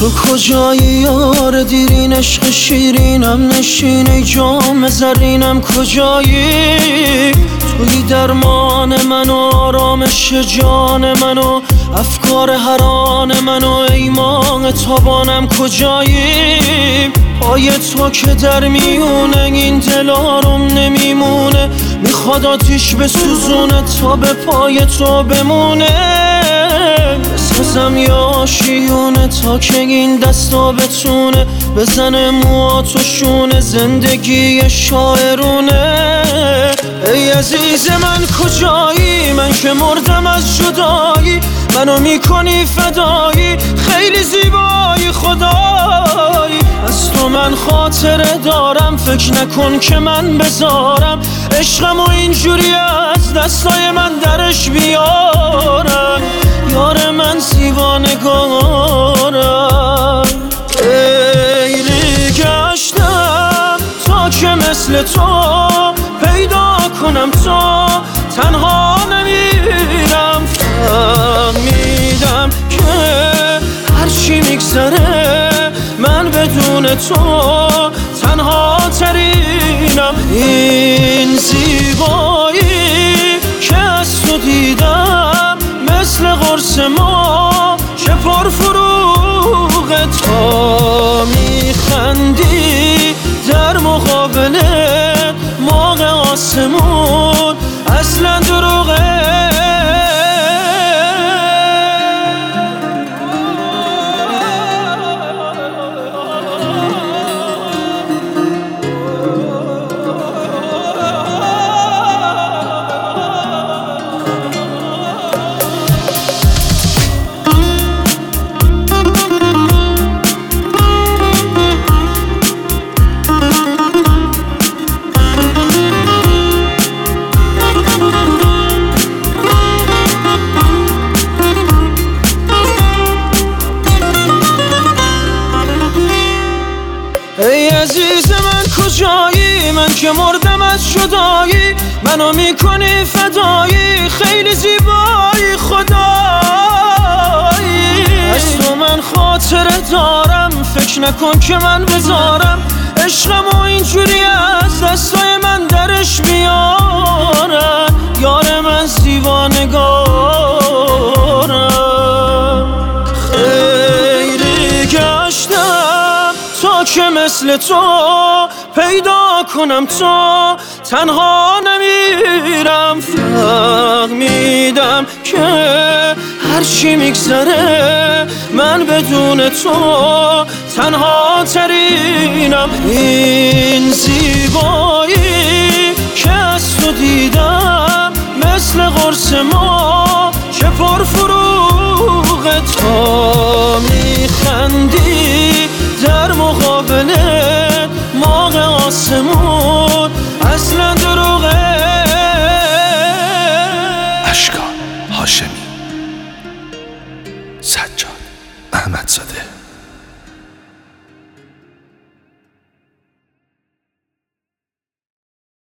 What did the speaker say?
تو کجایی یار دیرین عشق شیرینم نشین جام زرینم کجایی توی درمان من و آرامش جان من و افکار حران من و ایمان تابانم کجایی پای تو که در میونه این دل آروم نمیمونه میخواد آتیش بسوزونه تا به پای تو بمونه بسازم یا شیونه تا که این دستا بتونه بزنه مواتوشونه زندگی شاعرونه ای عزیز من کجایی من که مردم از جدایی منو میکنی فدایی خیلی زیبایی خدایی از تو من خاطره دارم فکر نکن که من بذارم عشقم و اینجوری از دستای من درش بیارم یار من زیبانگارم خیلی گشتم تا که مثل تو پیدا کنم تو تنها نمیرم فهمیدم که هرچی میگذره من بدون تو تنها ترینم این زیبایی که از تو دیدم مثل قرص ما چه پرفروغه تا میخندی در مقابل ماه آسمون اصلا دروغه ای عزیز من کجایی من که مردم از جدایی منو میکنی فدایی خیلی زیبایی خدایی از تو من خاطره دارم فکر نکن که من بذارم عشقم و اینجوری از دستای من درش بیارم یار من زیبانگارم خیلی گشتم تا که مثل تو پیدا کنم تو تنها نمیرم فهمیدم که هرچی میگذره من بدون تو تنها ترینم این زیبایی که از تو دیدم مثل قرص ما چه پرفروغه تا میخندی در مقابل ماه آسمون اصلا دروغه اشکان هاشمی